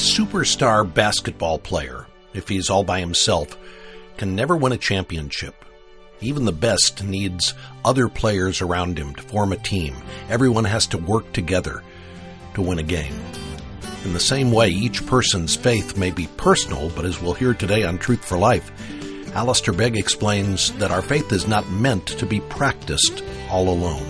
superstar basketball player, if he's all by himself, can never win a championship. Even the best needs other players around him to form a team. Everyone has to work together to win a game. In the same way, each person's faith may be personal, but as we'll hear today on Truth for Life, Alistair Begg explains that our faith is not meant to be practiced all alone.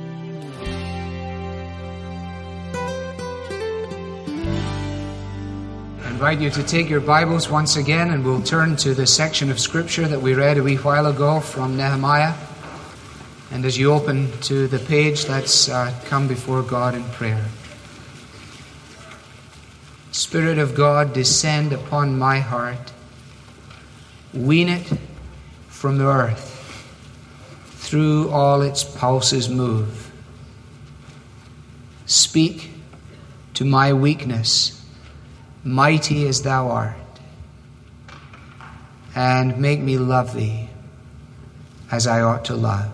I invite you to take your Bibles once again, and we'll turn to the section of Scripture that we read a wee while ago from Nehemiah. And as you open to the page, let's come before God in prayer. Spirit of God, descend upon my heart. Wean it from the earth. Through all its pulses move. Speak to my weakness, mighty as thou art, and make me love thee as I ought to love.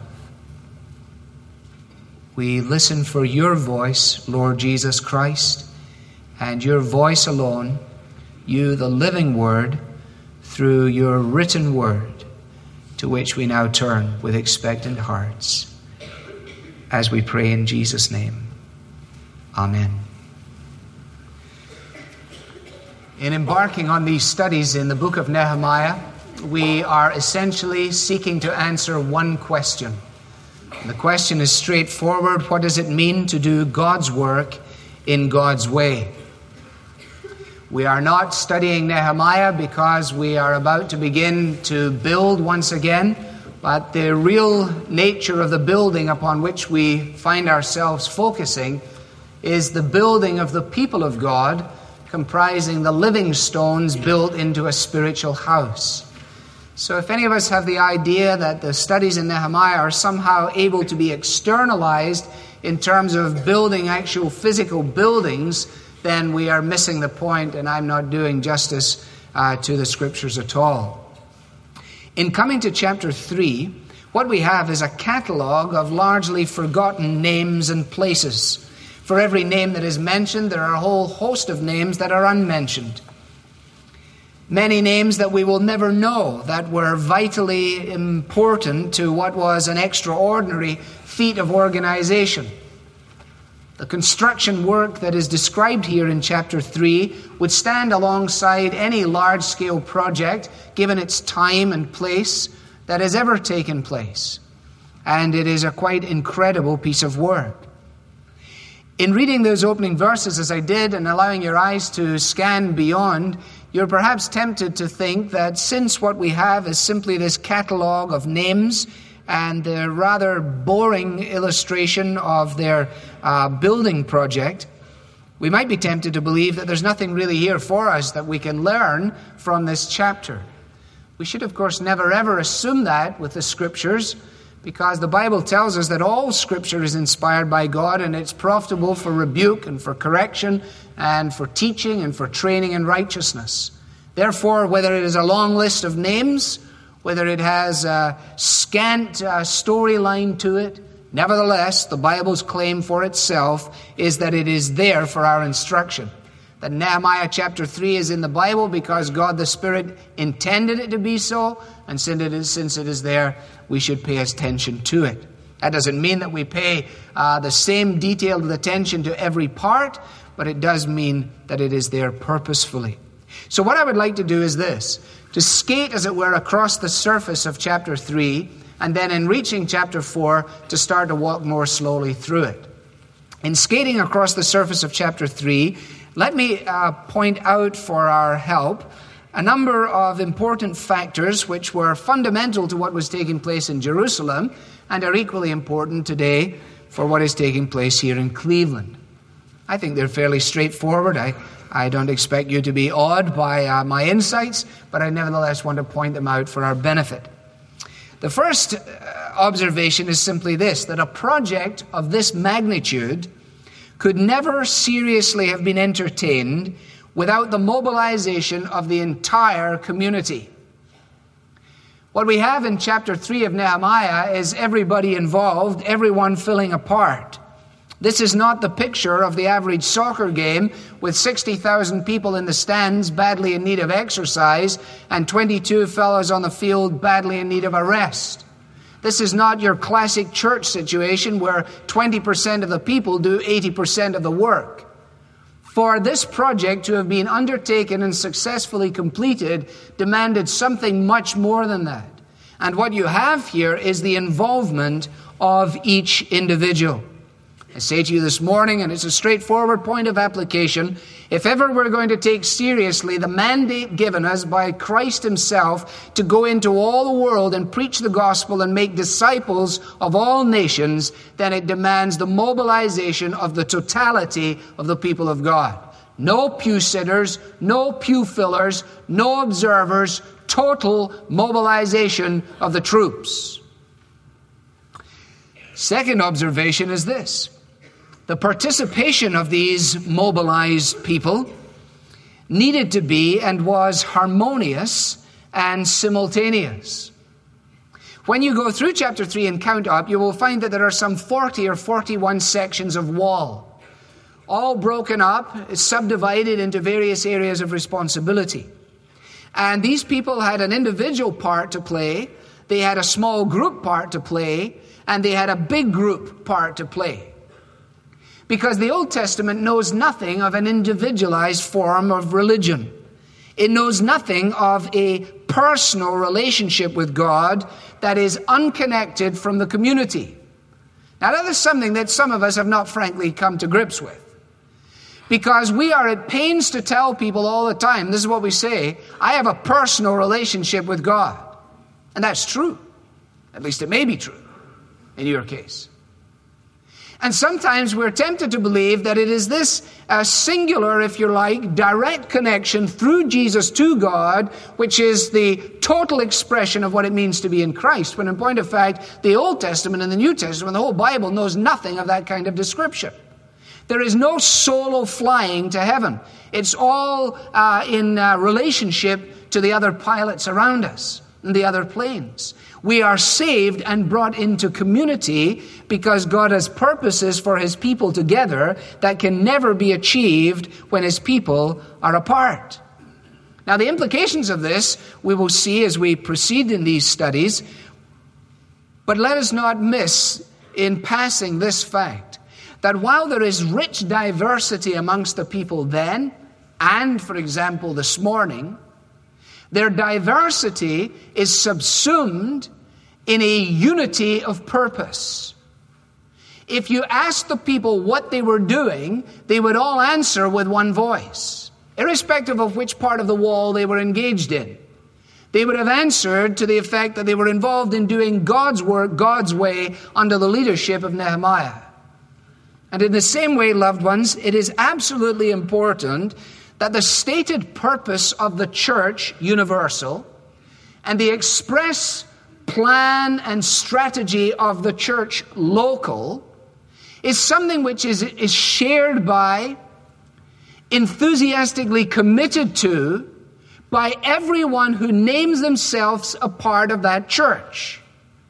We listen for your voice, Lord Jesus Christ, and your voice alone, you the living word, through your written word, to which we now turn with expectant hearts, as we pray in Jesus' name. Amen. In embarking on these studies in the book of Nehemiah, we are essentially seeking to answer one question. And the question is straightforward. What does it mean to do God's work in God's way? We are not studying Nehemiah because we are about to begin to build once again, but the real nature of the building upon which we find ourselves focusing is the building of the people of God, comprising the living stones built into a spiritual house. So if any of us have the idea that the studies in Nehemiah are somehow able to be externalized in terms of building actual physical buildings, then we are missing the point, and I'm not doing justice to the Scriptures at all. In coming to chapter 3, what we have is a catalogue of largely forgotten names and places. For every name that is mentioned, there are a whole host of names that are unmentioned. Many names that we will never know, that were vitally important to what was an extraordinary feat of organization. The construction work that is described here in chapter 3 would stand alongside any large-scale project, given its time and place, that has ever taken place. And it is a quite incredible piece of work. In reading those opening verses as I did and allowing your eyes to scan beyond, you're perhaps tempted to think that since what we have is simply this catalogue of names and the rather boring illustration of their building project, we might be tempted to believe that there's nothing really here for us that we can learn from this chapter. We should, of course, never ever assume that with the Scriptures, because the Bible tells us that all Scripture is inspired by God and it's profitable for rebuke and for correction and for teaching and for training in righteousness. Therefore, whether it is a long list of names, whether it has a scant storyline to it, nevertheless, the Bible's claim for itself is that it is there for our instruction. That Nehemiah chapter 3 is in the Bible because God the Spirit intended it to be so, and since it is there, we should pay attention to it. That doesn't mean that we pay the same detailed attention to every part, but it does mean that it is there purposefully. So what I would like to do is this, to skate, as it were, across the surface of chapter 3, and then in reaching chapter 4, to start to walk more slowly through it. In skating across the surface of chapter 3, let me point out for our help a number of important factors which were fundamental to what was taking place in Jerusalem and are equally important today for what is taking place here in Cleveland. I think they're fairly straightforward. I don't expect you to be awed by my insights, but I nevertheless want to point them out for our benefit. The first observation is simply this, that a project of this magnitude could never seriously have been entertained without the mobilization of the entire community. What we have in chapter 3 of Nehemiah is everybody involved, everyone filling a part. This is not the picture of the average soccer game with 60,000 people in the stands badly in need of exercise and 22 fellows on the field badly in need of a rest. This is not your classic church situation where 20% of the people do 80% of the work. For this project to have been undertaken and successfully completed demanded something much more than that. And what you have here is the involvement of each individual. I say to you this morning, and it's a straightforward point of application, if ever we're going to take seriously the mandate given us by Christ himself to go into all the world and preach the gospel and make disciples of all nations, then it demands the mobilization of the totality of the people of God. No pew sitters, no pew fillers, no observers, total mobilization of the troops. Second observation is this. The participation of these mobilized people needed to be and was harmonious and simultaneous. When you go through chapter 3 and count up, you will find that there are some 40 or 41 sections of wall, all broken up, subdivided into various areas of responsibility. And these people had an individual part to play, they had a small group part to play, and they had a big group part to play. Because the Old Testament knows nothing of an individualized form of religion. It knows nothing of a personal relationship with God that is unconnected from the community. Now that is something that some of us have not frankly come to grips with. Because we are at pains to tell people all the time, this is what we say, I have a personal relationship with God. And that's true. At least it may be true in your case. And sometimes we're tempted to believe that it is this singular, if you like, direct connection through Jesus to God, which is the total expression of what it means to be in Christ, when in point of fact, the Old Testament and the New Testament, the whole Bible knows nothing of that kind of description. There is no solo flying to heaven. It's all in relationship to the other pilots around us and the other planes. We are saved and brought into community because God has purposes for his people together that can never be achieved when his people are apart. Now, the implications of this we will see as we proceed in these studies, but let us not miss in passing this fact, that while there is rich diversity amongst the people then, and, for example, this morning, their diversity is subsumed in a unity of purpose. If you asked the people what they were doing, they would all answer with one voice, irrespective of which part of the wall they were engaged in. They would have answered to the effect that they were involved in doing God's work, God's way, under the leadership of Nehemiah. And in the same way, loved ones, it is absolutely important that the stated purpose of the church, universal, and the express plan and strategy of the church, local, is something which is shared by, enthusiastically committed to, by everyone who names themselves a part of that church.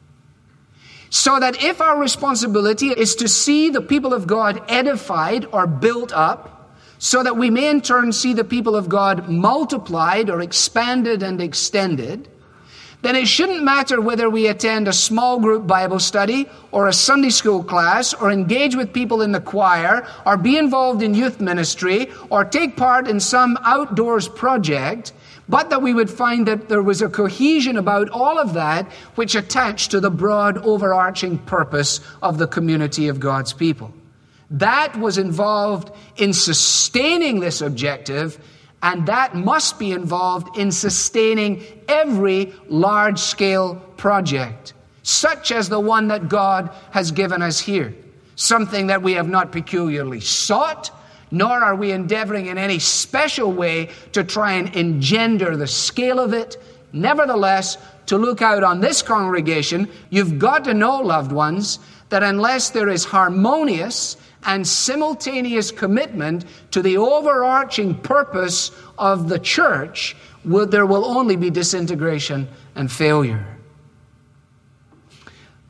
So that if our responsibility is to see the people of God edified or built up, so that we may in turn see the people of God multiplied or expanded and extended, then it shouldn't matter whether we attend a small group Bible study or a Sunday school class or engage with people in the choir or be involved in youth ministry or take part in some outdoors project, but that we would find that there was a cohesion about all of that which attached to the broad overarching purpose of the community of God's people. That was involved in sustaining this objective, and that must be involved in sustaining every large-scale project, such as the one that God has given us here. Something that we have not peculiarly sought, nor are we endeavoring in any special way to try and engender the scale of it. Nevertheless, to look out on this congregation, you've got to know, loved ones, that unless there is harmonious and simultaneous commitment to the overarching purpose of the church, there will only be disintegration and failure.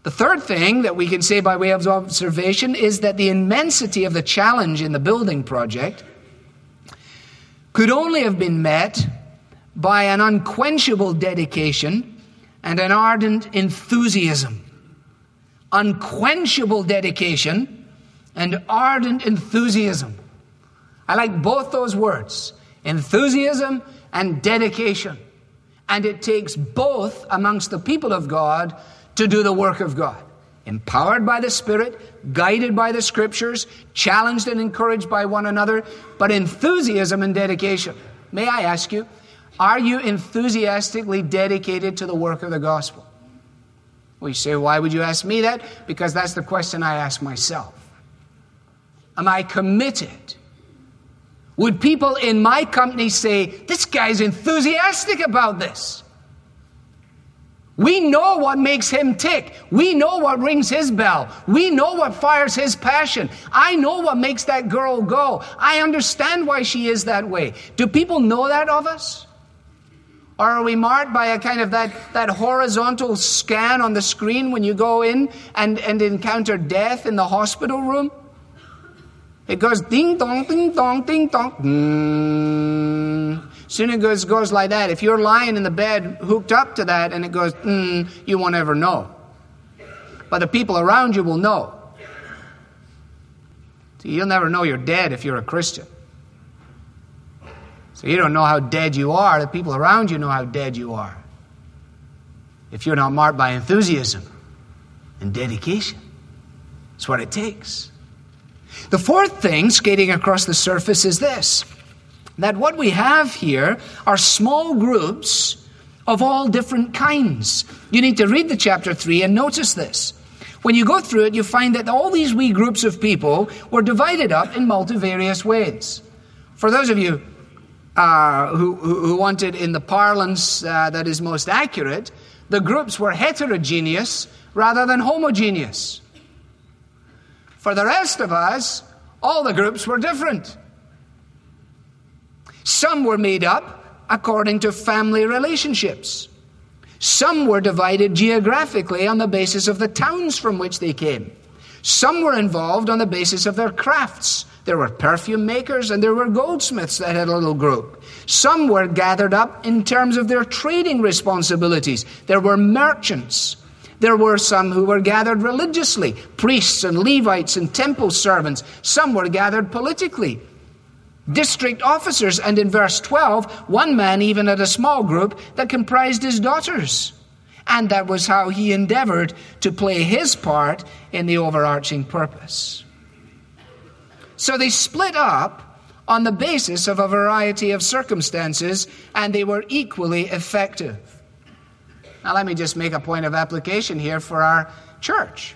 The third thing that we can say by way of observation is that the immensity of the challenge in the building project could only have been met by an unquenchable dedication and an ardent enthusiasm. Unquenchable dedication and ardent enthusiasm. I like both those words, enthusiasm and dedication. And it takes both amongst the people of God to do the work of God. Empowered by the Spirit, guided by the Scriptures, challenged and encouraged by one another, but enthusiasm and dedication. May I ask you, are you enthusiastically dedicated to the work of the gospel? Well, you say, why would you ask me that? Because that's the question I ask myself. Am I committed? Would people in my company say, this guy's enthusiastic about this? We know what makes him tick. We know what rings his bell. We know what fires his passion. I know what makes that girl go. I understand why she is that way. Do people know that of us? Or are we marked by a kind of that horizontal scan on the screen when you go in and encounter death in the hospital room? It goes ding dong, ding dong, ding dong. Soon it goes like that. If you're lying in the bed hooked up to that and it goes, you won't ever know. But the people around you will know. So you'll never know you're dead if you're a Christian. So you don't know how dead you are. The people around you know how dead you are. If you're not marked by enthusiasm and dedication. That's what it takes. The fourth thing, skating across the surface, is this. That what we have here are small groups of all different kinds. You need to read the chapter 3 and notice this. When you go through it, you find that all these wee groups of people were divided up in multivarious ways. For those of you who want it in the parlance that is most accurate, the groups were heterogeneous rather than homogeneous. For the rest of us, all the groups were different. Some were made up according to family relationships. Some were divided geographically on the basis of the towns from which they came. Some were involved on the basis of their crafts. There were perfume makers and there were goldsmiths that had a little group. Some were gathered up in terms of their trading responsibilities. There were merchants. There were some who were gathered religiously, priests and Levites and temple servants. Some were gathered politically, district officers, and in verse 12, one man even had a small group that comprised his daughters. And that was how he endeavored to play his part in the overarching purpose. So they split up on the basis of a variety of circumstances, and they were equally effective. Now let me just make a point of application here for our church.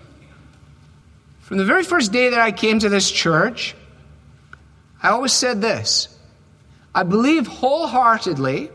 From the very first day that I came to this church, I always said this: I believe wholeheartedly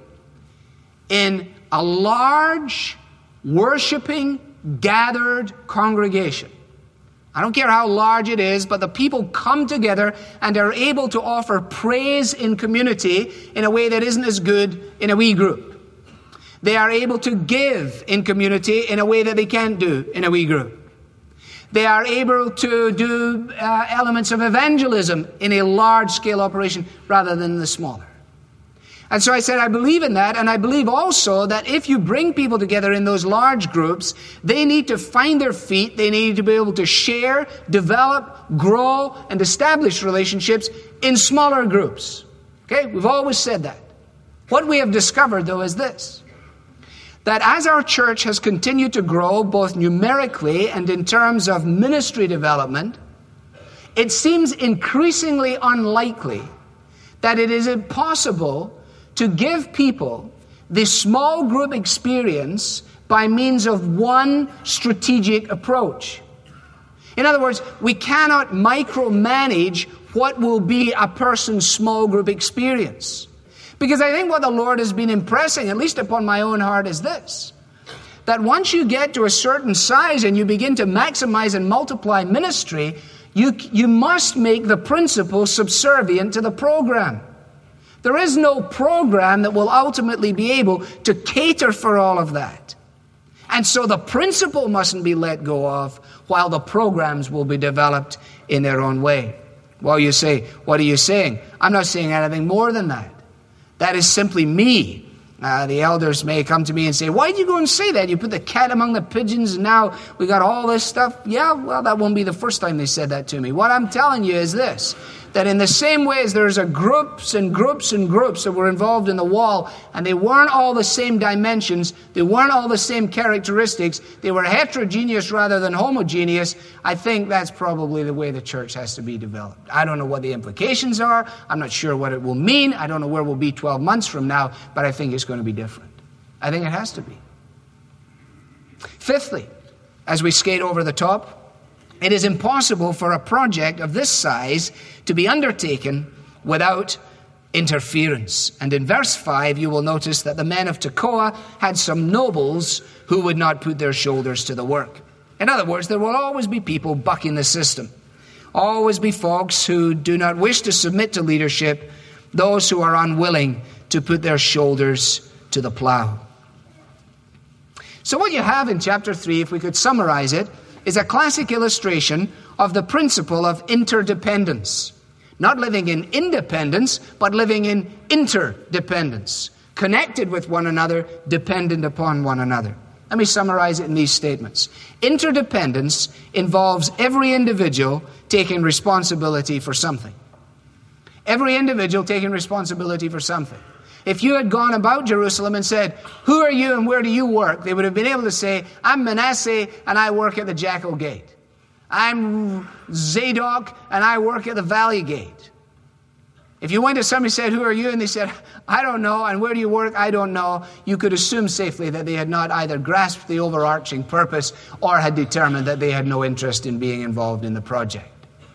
in a large, worshiping, gathered congregation. I don't care how large it is, but the people come together and are able to offer praise in community in a way that isn't as good in a wee group. They are able to give in community in a way that they can't do in a wee group. They are able to do elements of evangelism in a large-scale operation rather than the smaller. And so I said, I believe in that, and I believe also that if you bring people together in those large groups, they need to find their feet, they need to be able to share, develop, grow, and establish relationships in smaller groups. Okay, we've always said that. What we have discovered, though, is this: that as our church has continued to grow, both numerically and in terms of ministry development, it seems increasingly unlikely that it is impossible to give people this small group experience by means of one strategic approach. In other words, we cannot micromanage what will be a person's small group experience. Because I think what the Lord has been impressing, at least upon my own heart, is this: that once you get to a certain size and you begin to maximize and multiply ministry, you must make the principle subservient to the program. There is no program that will ultimately be able to cater for all of that. And so the principle mustn't be let go of while the programs will be developed in their own way. Well, you say, what are you saying? I'm not saying anything more than that. That is simply me. The elders may come to me and say, why did you go and say that? You put the cat among the pigeons and now we got all this stuff. Yeah, well, that won't be the first time they said that to me. What I'm telling you is this, that in the same way as there's groups and groups and groups that were involved in the wall, and they weren't all the same dimensions, they weren't all the same characteristics, they were heterogeneous rather than homogeneous, I think that's probably the way the church has to be developed. I don't know what the implications are. I'm not sure what it will mean. I don't know where we'll be 12 months from now, but I think it's going to be different. I think it has to be. Fifthly, as we skate over the top, it is impossible for a project of this size to be undertaken without interference. And in verse 5, you will notice that the men of Tekoa had some nobles who would not put their shoulders to the work. In other words, there will always be people bucking the system. Always be folks who do not wish to submit to leadership, those who are unwilling to put their shoulders to the plow. So what you have in chapter 3, if we could summarize it, is a classic illustration of the principle of interdependence. Not living in independence, but living in interdependence. Connected with one another, dependent upon one another. Let me summarize it in these statements. Interdependence involves every individual taking responsibility for something. Every individual taking responsibility for something. If you had gone about Jerusalem and said, who are you and where do you work? They would have been able to say, I'm Manasseh and I work at the Jackal Gate. I'm Zadok and I work at the Valley Gate. If you went to somebody and said, who are you? And they said, I don't know. And where do you work? I don't know. You could assume safely that they had not either grasped the overarching purpose or had determined that they had no interest in being involved in the project.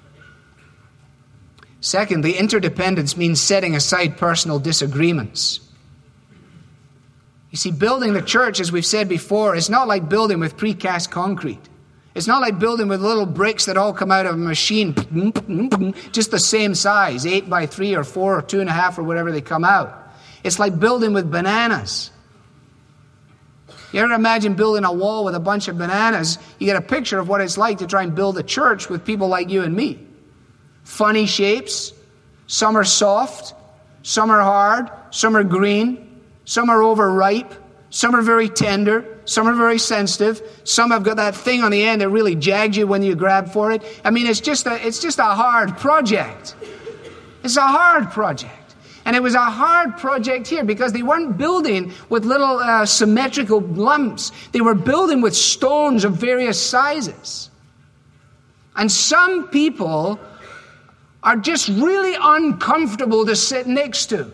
Secondly, interdependence means setting aside personal disagreements. You see, building the church, as we've said before, is not like building with precast concrete. It's not like building with little bricks that all come out of a machine, just the same size, 8 by 3 or 4 or 2.5 or whatever they come out. It's like building with bananas. You ever imagine building a wall with a bunch of bananas? You get a picture of what it's like to try and build a church with people like you and me. Funny shapes. Some are soft. Some are hard. Some are green. Some are overripe. Some are very tender. Some are very sensitive. Some have got that thing on the end that really jags you when you grab for it. I mean, it's just a hard project. It's a hard project. And it was a hard project here because they weren't building with little symmetrical lumps. They were building with stones of various sizes. And some people are just really uncomfortable to sit next to.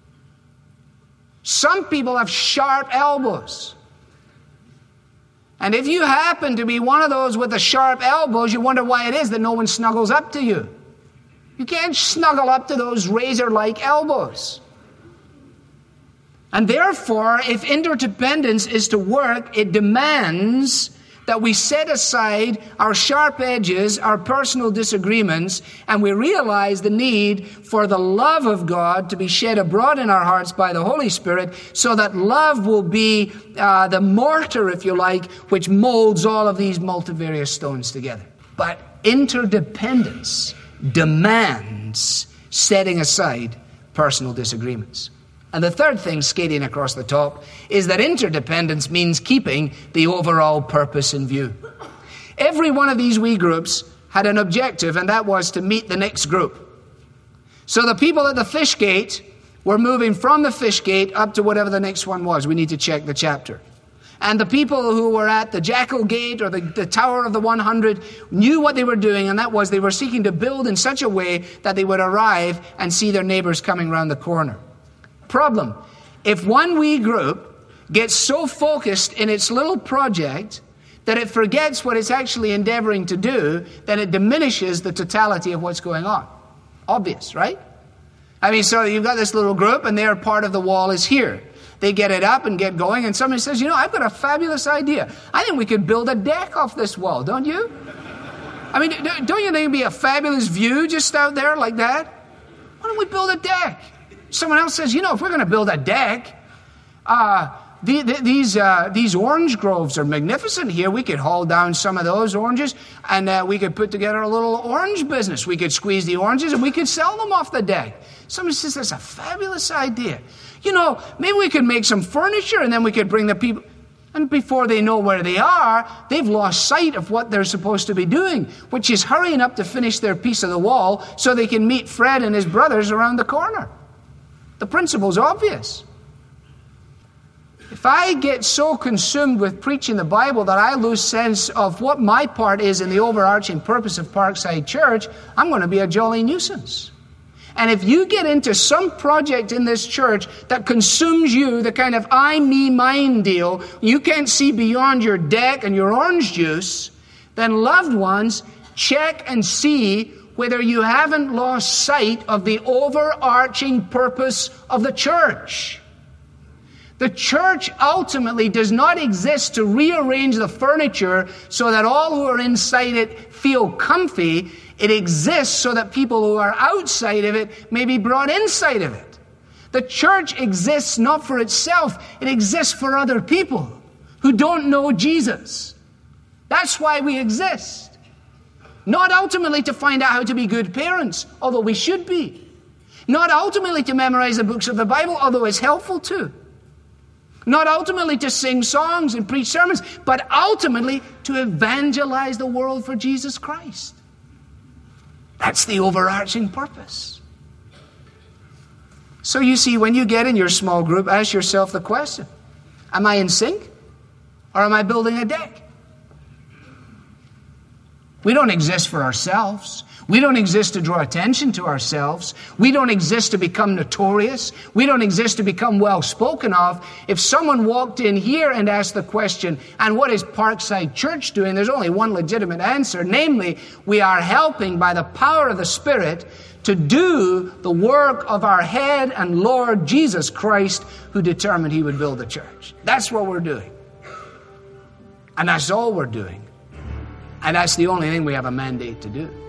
Some people have sharp elbows. And if you happen to be one of those with the sharp elbows, you wonder why it is that no one snuggles up to you. You can't snuggle up to those razor-like elbows. And therefore, if interdependence is to work, it demands that we set aside our sharp edges, our personal disagreements, and we realize the need for the love of God to be shed abroad in our hearts by the Holy Spirit, so that love will be the mortar, if you like, which molds all of these multivarious stones together. But interdependence demands setting aside personal disagreements. And the third thing, skating across the top, is that interdependence means keeping the overall purpose in view. Every one of these wee groups had an objective, and that was to meet the next group. So the people at the fish gate were moving from the fish gate up to whatever the next one was. We need to check the chapter. And the people who were at the Jackal Gate or the Tower of the 100 knew what they were doing, and that was they were seeking to build in such a way that they would arrive and see their neighbors coming around the corner. Problem: if one wee group gets so focused in its little project that it forgets what it's actually endeavoring to do, then it diminishes the totality of what's going on. Obvious, right? I mean, so you've got this little group and their part of the wall is here. They get it up and get going, and somebody says, I've got a fabulous idea. I think we could build a deck off this wall, don't you? I mean, don't you think it'd be a fabulous view just out there like that? Why don't we build a deck? Someone else says, if we're going to build a deck, These orange groves are magnificent here. We could haul down some of those oranges, and we could put together a little orange business. We could squeeze the oranges, and we could sell them off the deck. Somebody says, that's a fabulous idea. Maybe we could make some furniture, and then we could bring the people. And before they know where they are, they've lost sight of what they're supposed to be doing, which is hurrying up to finish their piece of the wall so they can meet Fred and his brothers around the corner. The principle's obvious. If I get so consumed with preaching the Bible that I lose sense of what my part is in the overarching purpose of Parkside Church, I'm going to be a jolly nuisance. And if you get into some project in this church that consumes you, the kind of I, me, mine deal, you can't see beyond your deck and your orange juice, then loved ones, check and see whether you haven't lost sight of the overarching purpose of the church. The church ultimately does not exist to rearrange the furniture so that all who are inside it feel comfy. It exists so that people who are outside of it may be brought inside of it. The church exists not for itself. It exists for other people who don't know Jesus. That's why we exist. Not ultimately to find out how to be good parents, although we should be. Not ultimately to memorize the books of the Bible, although it's helpful too. Not ultimately to sing songs and preach sermons, but ultimately to evangelize the world for Jesus Christ. That's the overarching purpose. So you see, when you get in your small group, ask yourself the question, am I in sync or am I building a deck? We don't exist for ourselves. We don't exist to draw attention to ourselves. We don't exist to become notorious. We don't exist to become well spoken of. If someone walked in here and asked the question, and what is Parkside Church doing? There's only one legitimate answer, namely, we are helping by the power of the Spirit to do the work of our head and Lord Jesus Christ, who determined he would build the church. That's what we're doing. And that's all we're doing. And that's the only thing we have a mandate to do.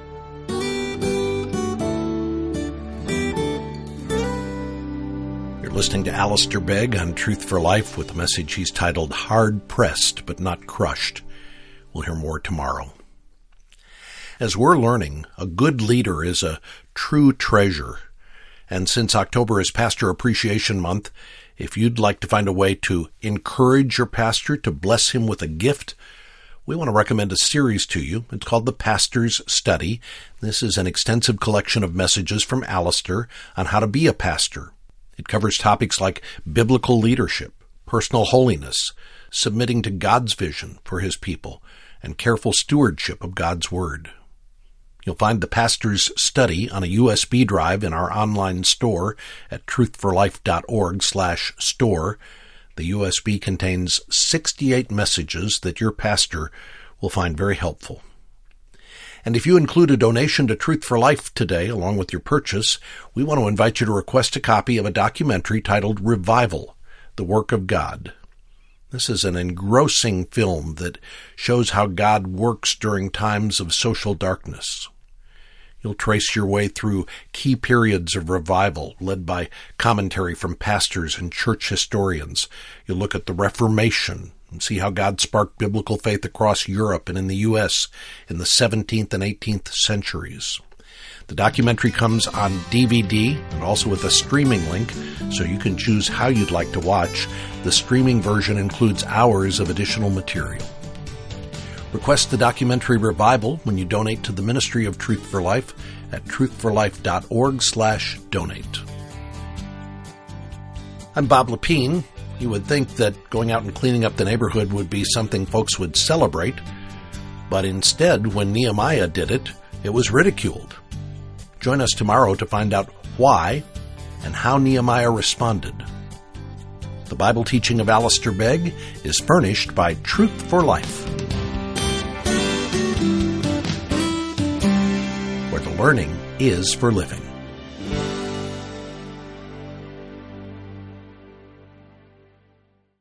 Listening to Alistair Begg on Truth for Life with a message he's titled Hard Pressed But Not Crushed. We'll hear more tomorrow. As we're learning, a good leader is a true treasure. And since October is Pastor Appreciation Month, if you'd like to find a way to encourage your pastor, to bless him with a gift, we want to recommend a series to you. It's called The Pastor's Study. This is an extensive collection of messages from Alistair on how to be a pastor. It covers topics like biblical leadership, personal holiness, submitting to God's vision for his people, and careful stewardship of God's Word. You'll find the Pastor's Study on a USB drive in our online store at truthforlife.org/store. The USB contains 68 messages that your pastor will find very helpful. And if you include a donation to Truth for Life today, along with your purchase, we want to invite you to request a copy of a documentary titled Revival, The Work of God. This is an engrossing film that shows how God works during times of social darkness. You'll trace your way through key periods of revival, led by commentary from pastors and church historians. You'll look at the Reformation, and see how God sparked biblical faith across Europe and in the U.S. in the 17th and 18th centuries. The documentary comes on DVD and also with a streaming link, so you can choose how you'd like to watch. The streaming version includes hours of additional material. Request the documentary Revival when you donate to the Ministry of Truth for Life at truthforlife.org/donate. I'm Bob Lepine. You would think that going out and cleaning up the neighborhood would be something folks would celebrate, but instead, when Nehemiah did it, it was ridiculed. Join us tomorrow to find out why and how Nehemiah responded. The Bible teaching of Alistair Begg is furnished by Truth for Life, where the learning is for living.